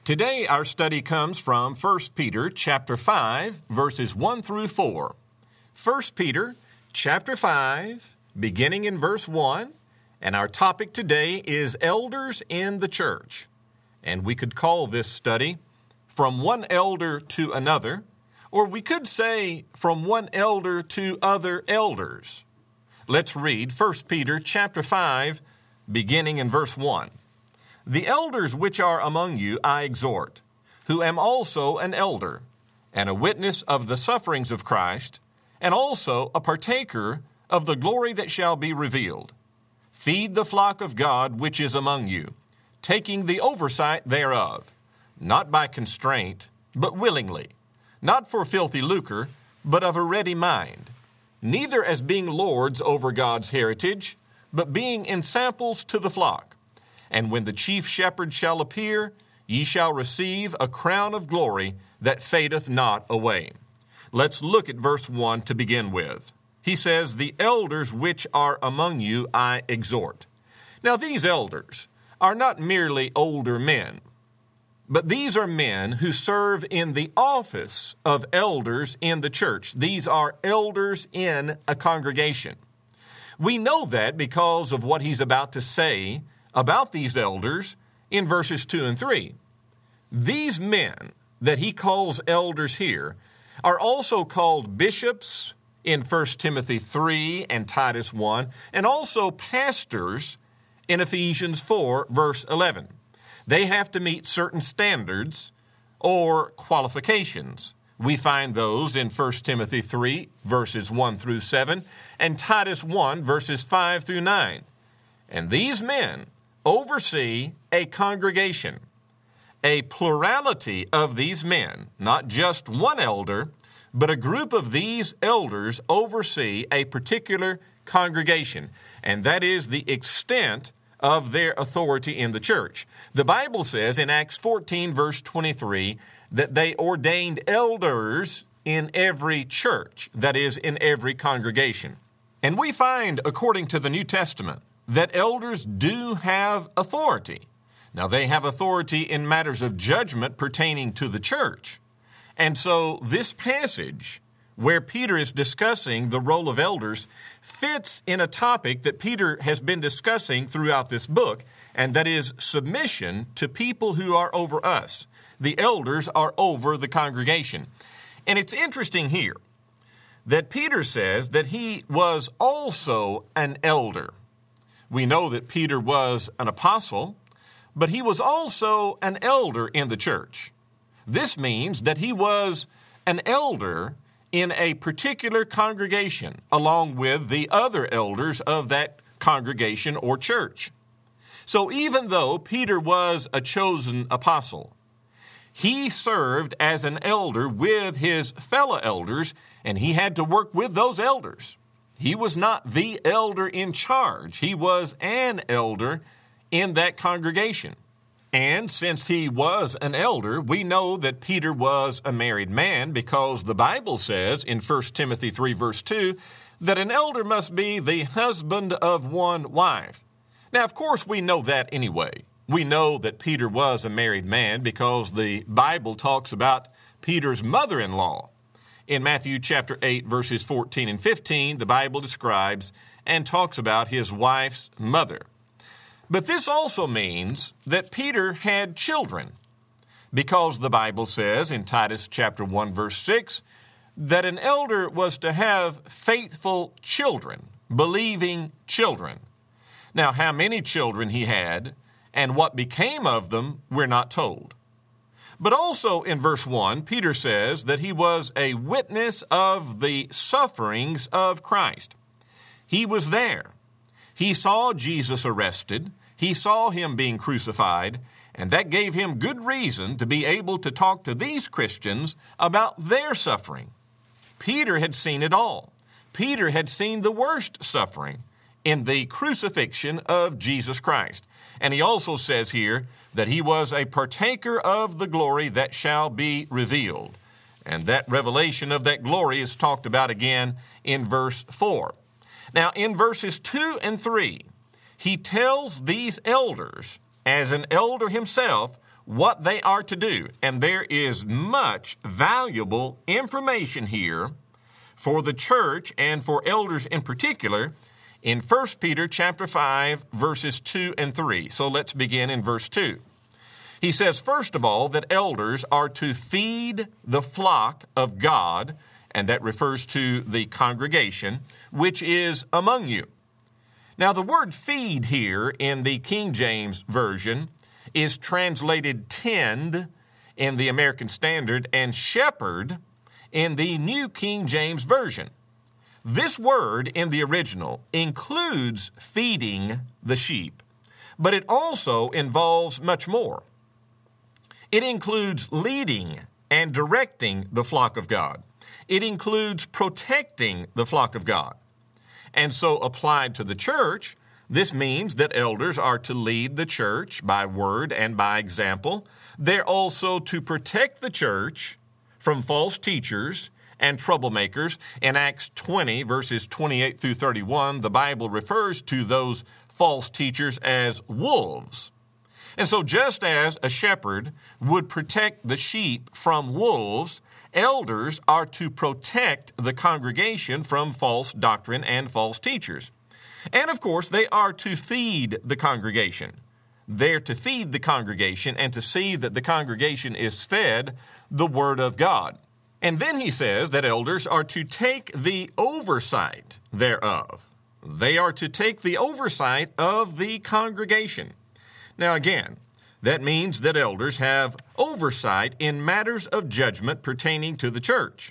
Today our study comes from 1 Peter chapter 5, verses 1 through 4. 1 Peter chapter 5, beginning in verse 1, and our topic today is elders in the church. And we could call this study From One Elder to Another, or we could say From One Elder to Other Elders. Let's read 1 Peter chapter 5, beginning in verse 1. The elders which are among you I exhort, who am also an elder, and a witness of the sufferings of Christ, and also a partaker of the glory that shall be revealed. Feed the flock of God which is among you, taking the oversight thereof, not by constraint, but willingly, not for filthy lucre, but of a ready mind, neither as being lords over God's heritage, but being ensamples to the flock. And when the chief shepherd shall appear, ye shall receive a crown of glory that fadeth not away. Let's look at verse 1 to begin with. He says, the elders which are among you I exhort. Now these elders are not merely older men, but these are men who serve in the office of elders in the church. These are elders in a congregation. We know that because of what he's about to say about these elders in verses 2 and 3. These men that he calls elders here are also called bishops in 1 Timothy 3 and Titus 1, and also pastors in Ephesians 4, verse 11. They have to meet certain standards or qualifications. We find those in 1 Timothy 3, verses 1 through 7, and Titus 1, verses 5 through 9. And these men oversee a congregation, a plurality of these men, not just one elder, but a group of these elders oversee a particular congregation, and that is the extent of their authority in the church. The Bible says in Acts 14, verse 23, that they ordained elders in every church, that is, in every congregation. And we find, according to the New Testament, that elders do have authority. Now, they have authority in matters of judgment pertaining to the church. And so this passage, where Peter is discussing the role of elders, fits in a topic that Peter has been discussing throughout this book, and that is submission to people who are over us. The elders are over the congregation. And it's interesting here that Peter says that he was also an elder. We know that Peter was an apostle, but he was also an elder in the church. This means that he was an elder in a particular congregation, along with the other elders of that congregation or church. So even though Peter was a chosen apostle, he served as an elder with his fellow elders, and he had to work with those elders. He was not the elder in charge. He was an elder in that congregation. And since he was an elder, we know that Peter was a married man because the Bible says in 1 Timothy 3, verse 2, that an elder must be the husband of one wife. Now, of course, we know that anyway. We know that Peter was a married man because the Bible talks about Peter's mother-in-law. In Matthew chapter 8, verses 14 and 15, the Bible describes and talks about his wife's mother. But this also means that Peter had children, because the Bible says in Titus chapter 1, verse 6, that an elder was to have faithful children, believing children. Now, how many children he had and what became of them, we're not told. But also in verse 1, Peter says that he was a witness of the sufferings of Christ. He was there. He saw Jesus arrested. He saw him being crucified, and that gave him good reason to be able to talk to these Christians about their suffering. Peter had seen it all. Peter had seen the worst suffering in the crucifixion of Jesus Christ. And he also says here that he was a partaker of the glory that shall be revealed. And that revelation of that glory is talked about again in verse 4. Now, in verses 2 and 3, he tells these elders, as an elder himself, what they are to do. And there is much valuable information here for the church and for elders in particular in 1 Peter chapter 5, verses 2 and 3. So let's begin in verse 2. He says, first of all, that elders are to feed the flock of God, and that refers to the congregation, which is among you. Now, the word feed here in the King James Version is translated tend in the American Standard and shepherd in the New King James Version. This word in the original includes feeding the sheep, but it also involves much more. It includes leading and directing the flock of God. It includes protecting the flock of God. And so applied to the church, this means that elders are to lead the church by word and by example. They're also to protect the church from false teachers and troublemakers. In Acts 20, verses 28 through 31, the Bible refers to those false teachers as wolves. And so just as a shepherd would protect the sheep from wolves, elders are to protect the congregation from false doctrine and false teachers. And of course, they are to feed the congregation. They're to feed the congregation and to see that the congregation is fed the Word of God. And then he says that elders are to take the oversight thereof. They are to take the oversight of the congregation. Now again, that means that elders have oversight in matters of judgment pertaining to the church.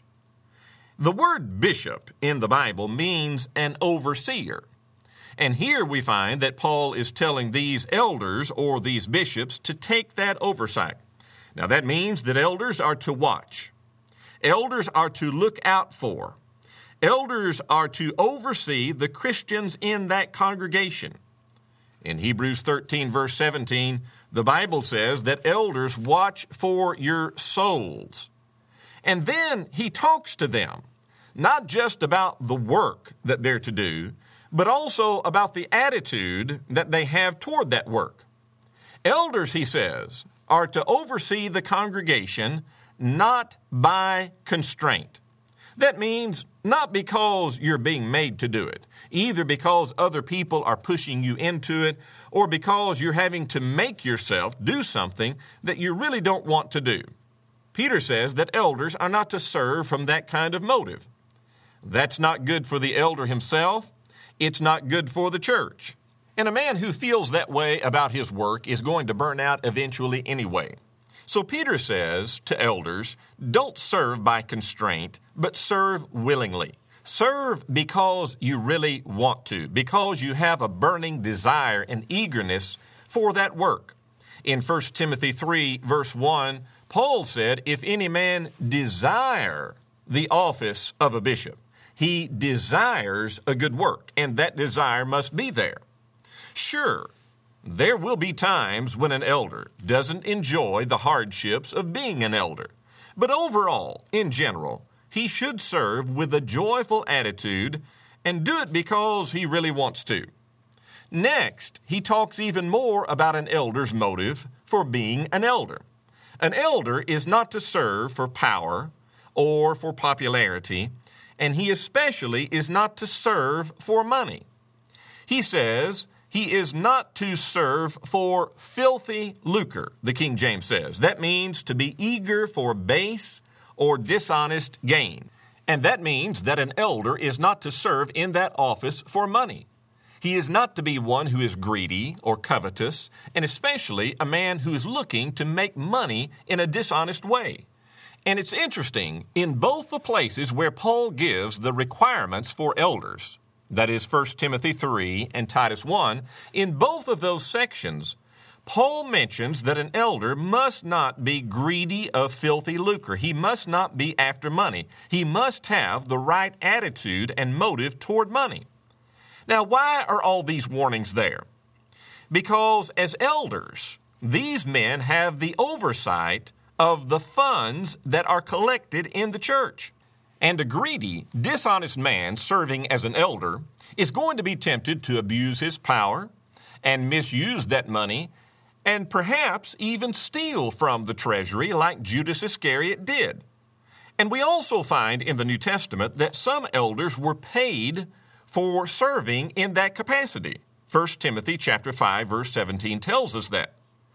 The word bishop in the Bible means an overseer. And here we find that Paul is telling these elders or these bishops to take that oversight. Now that means that elders are to watch. Elders are to look out for. Elders are to oversee the Christians in that congregation. In Hebrews 13, verse 17, the Bible says that elders watch for your souls. And then he talks to them, not just about the work that they're to do, but also about the attitude that they have toward that work. Elders, he says, are to oversee the congregation not by constraint. That means not because you're being made to do it, either because other people are pushing you into it or because you're having to make yourself do something that you really don't want to do. Peter says that elders are not to serve from that kind of motive. That's not good for the elder himself. It's not good for the church. And a man who feels that way about his work is going to burn out eventually anyway. So Peter says to elders, don't serve by constraint, but serve willingly. Serve because you really want to, because you have a burning desire and eagerness for that work. In 1 Timothy 3, verse 1, Paul said, if any man desire the office of a bishop, he desires a good work, and that desire must be there. Sure, there will be times when an elder doesn't enjoy the hardships of being an elder. But overall, in general, he should serve with a joyful attitude and do it because he really wants to. Next, he talks even more about an elder's motive for being an elder. An elder is not to serve for power or for popularity, and he especially is not to serve for money. He says he is not to serve for filthy lucre, the King James says. That means to be eager for base or dishonest gain. And that means that an elder is not to serve in that office for money. He is not to be one who is greedy or covetous, and especially a man who is looking to make money in a dishonest way. And it's interesting, in both the places where Paul gives the requirements for elders, that is 1 Timothy 3 and Titus 1, in both of those sections, Paul mentions that an elder must not be greedy of filthy lucre. He must not be after money. He must have the right attitude and motive toward money. Now, why are all these warnings there? Because as elders, these men have the oversight of the funds that are collected in the church. And a greedy, dishonest man serving as an elder is going to be tempted to abuse his power and misuse that money and perhaps even steal from the treasury like Judas Iscariot did. And we also find in the New Testament that some elders were paid for serving in that capacity. 1 Timothy chapter 5, verse 17 tells us that.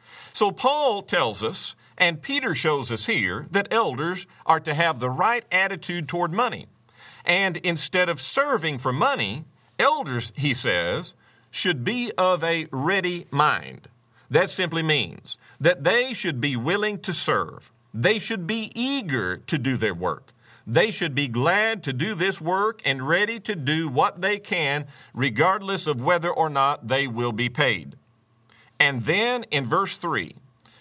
So Paul tells us, and Peter shows us here, that elders are to have the right attitude toward money. And instead of serving for money, elders, he says, should be of a ready mind. That simply means that they should be willing to serve. They should be eager to do their work. They should be glad to do this work and ready to do what they can, regardless of whether or not they will be paid. And then in verse 3,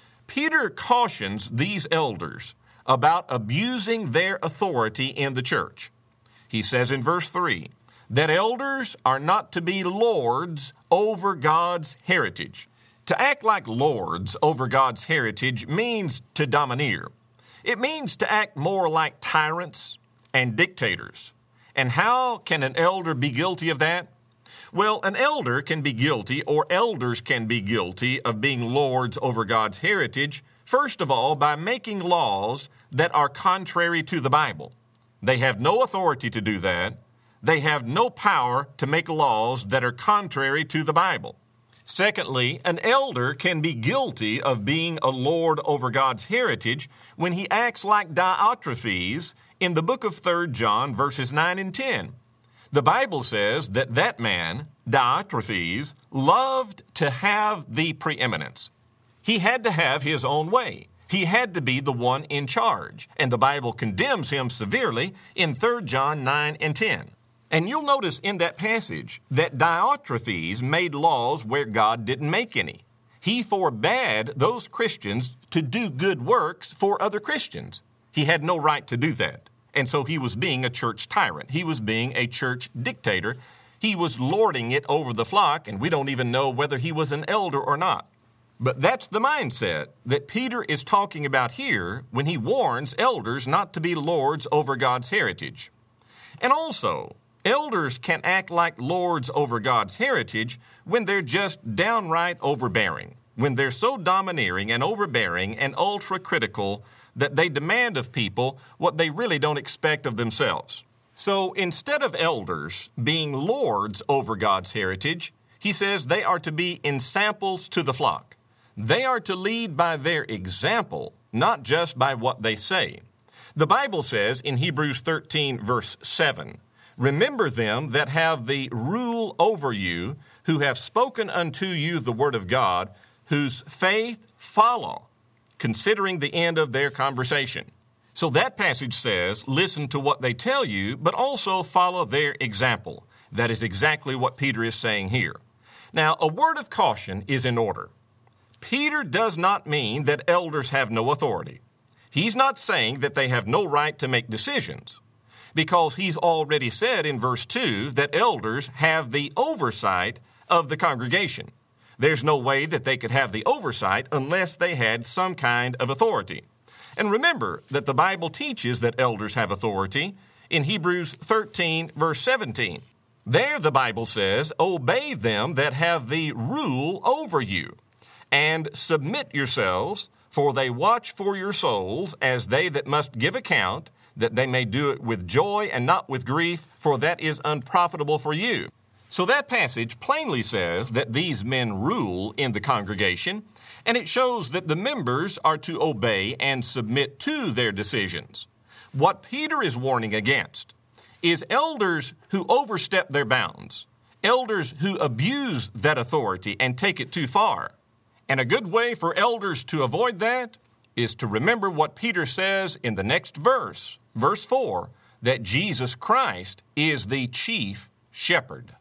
Peter cautions these elders about abusing their authority in the church. He says in verse 3 that elders are not to be lords over God's heritage. To act like lords over God's heritage means to domineer. It means to act more like tyrants and dictators. And how can an elder be guilty of that? Well, an elder can be guilty, or elders can be guilty of being lords over God's heritage, first of all, by making laws that are contrary to the Bible. They have no authority to do that. They have no power to make laws that are contrary to the Bible. Secondly, an elder can be guilty of being a lord over God's heritage when he acts like Diotrephes in the book of 3 John, verses 9 and 10. The Bible says that that man, Diotrephes, loved to have the preeminence. He had to have his own way. He had to be the one in charge, and the Bible condemns him severely in 3 John 9 and 10. And you'll notice in that passage that Diotrephes made laws where God didn't make any. He forbade those Christians to do good works for other Christians. He had no right to do that. And so he was being a church tyrant. He was being a church dictator. He was lording it over the flock, and we don't even know whether he was an elder or not. But that's the mindset that Peter is talking about here when he warns elders not to be lords over God's heritage. And also, elders can act like lords over God's heritage when they're just downright overbearing, when they're so domineering and overbearing and ultra-critical that they demand of people what they really don't expect of themselves. So instead of elders being lords over God's heritage, he says they are to be ensamples to the flock. They are to lead by their example, not just by what they say. The Bible says in Hebrews 13, verse 7, "Remember them that have the rule over you, who have spoken unto you the word of God, whose faith follow, considering the end of their conversation." So that passage says, listen to what they tell you, but also follow their example. That is exactly what Peter is saying here. Now, a word of caution is in order. Peter does not mean that elders have no authority. He's not saying that they have no right to make decisions, because he's already said in verse 2 that elders have the oversight of the congregation. There's no way that they could have the oversight unless they had some kind of authority. And remember that the Bible teaches that elders have authority in Hebrews 13, verse 17. There the Bible says, "Obey them that have the rule over you, and submit yourselves, for they watch for your souls as they that must give account, that they may do it with joy and not with grief, for that is unprofitable for you." So that passage plainly says that these men rule in the congregation, and it shows that the members are to obey and submit to their decisions. What Peter is warning against is elders who overstep their bounds, elders who abuse that authority and take it too far. And a good way for elders to avoid that is to remember what Peter says in the next verse, verse 4, that Jesus Christ is the chief shepherd.